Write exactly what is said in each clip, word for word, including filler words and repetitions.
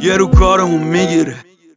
یه رو کارمون میگیره.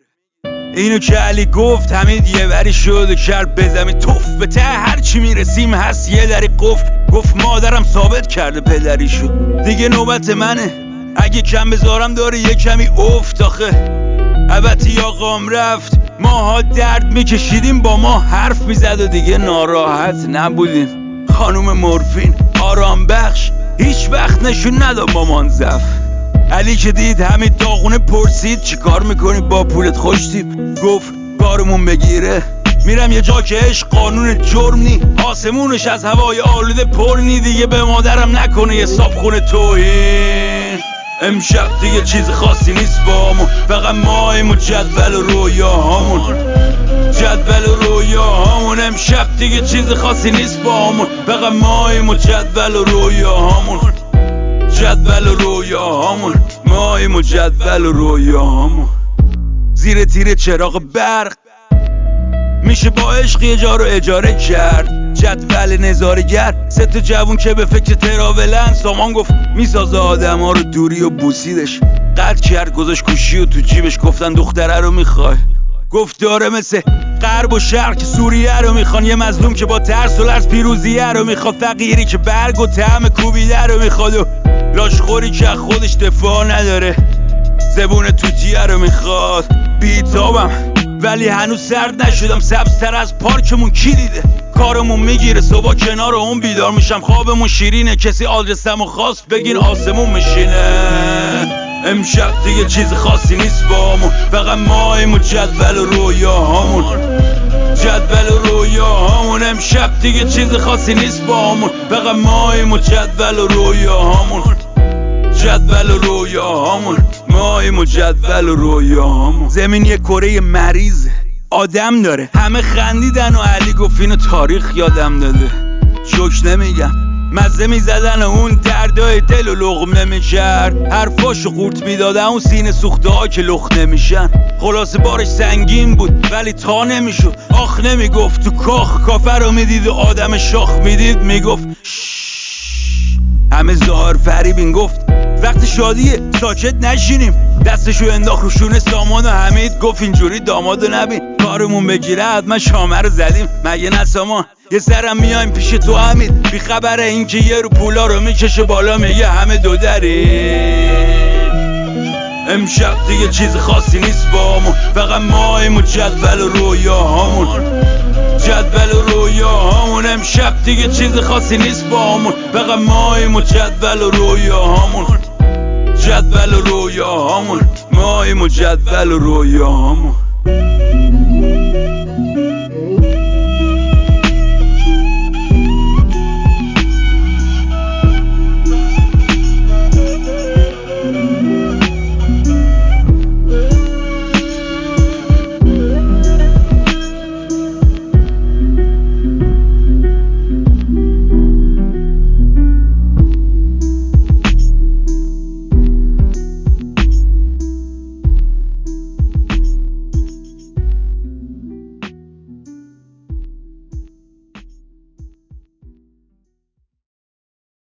اینو که علی گفت حمید یه وری شد و کرد به زمین توف. به ته هرچی میرسیم هست یه دری قفل. گفت مادرم ثابت کرده پدری شد. دیگه نوبت منه اگه کم بذارم داره یه کمی افت. آخه البته آقام رفت ماها درد میکشیدیم با ما حرف میزد و دیگه ناراحت نبودیم. خانوم مورفین آرام بخش هیچ وقت نشون نداد مامان زف. علی که دید حمید داغونه پرسید چی کار میکنی با پولت؟ خوشتیم گفت کارمون بگیره. میرم یه جا که عشق قانون جرم نی، آسمونش از هوای آلوده پر نی. دیگه به مادرم نکنه یه صابخونه توهین. امشب دیگه چیز خاصی نیست بامون، فقط ماییم و جدول و رویاهامون. جدول و رویاهامون امشب دیگه چیز خاصی نیست بامون، فقط ماییم و جدول و رویاهامون. جدول و رویاهامون ماییم و جدول و رویاهامون. زیر تیر چراغ برق میشه با عشق یه جا رو اجاره کرد. جدول نظارگر سه تا جوون که به فکر تراولن. سامان گفت میسازه آدم ها رو دوری و بوسیدش. قطع کرد گذاشت گوشی و تو جیبش. گفتن دختره رو میخوای؟ گفت داره مثل غرب و شرق که سوریه رو میخوان. یه مظلوم که با ترس و لرز پیروزیه رو میخواد. فقیری که برگ و طعم کوبیده رو میخواد و لاشخوری که خودش دفاع نداره. زبون توتیه رو میخواد. بیتابم ولی هنوز سرد نشدم. سبزتر از پارکمون کی دیده؟ کارمون میگیره صبح کنار اون بیدار میشم. خوابمون شیرینه کسی آدرسمو خواست بگین آسمون میشینه. امشب دیگه چیز خاصی نیست بامون، فقط ماییم و جدول و رویاهامون. جدول و رویاهامون امشب دیگه چیز خاصی نیست بامون، فقط ماییم و جدول و رویاهامون. جدول و رویاهامون ماییم و جدول و رویاهامون. زمین یه کره مریضه آدم داره. همه خندیدن و علی گفت اینو تاریخ یادم داده. جوک نمیگم مزه میزدن و اون دردای دل و لقمه میکرد. حرفاشو قورت میدادن اون سینه سوخته ها که لخت نمیشن. خلاصه بارش سنگین بود ولی تا نمیشد. آخ نمیگفت تو کاخ کافه رو میدید و آدم شاخ میدید میگفت همه ظاهر فریبین. گفت وقت شادیه ساکت نشینیم. دستشو انداخت رو شونه سامان و حمید. گفت اینجوری دامادو نبین کارمون بگیره حتما شامه رو زدیم. مگه نه سامان؟ یه سرم میایم پیش تو حمید. بی خبره این که یه رو پولا رو میکشه بالا میگه همه دو دری. امشب دیگه چیز خاصی نیست بامون، فقط ماییم و جدول و رویاهامون. جدول و رویاهامون امشب دیگه چیز خاصی نیست بامون، فقط ماییم و جدول و رویاهامون. جدول و رویاهامون ماییم و جدول و رویاهامون.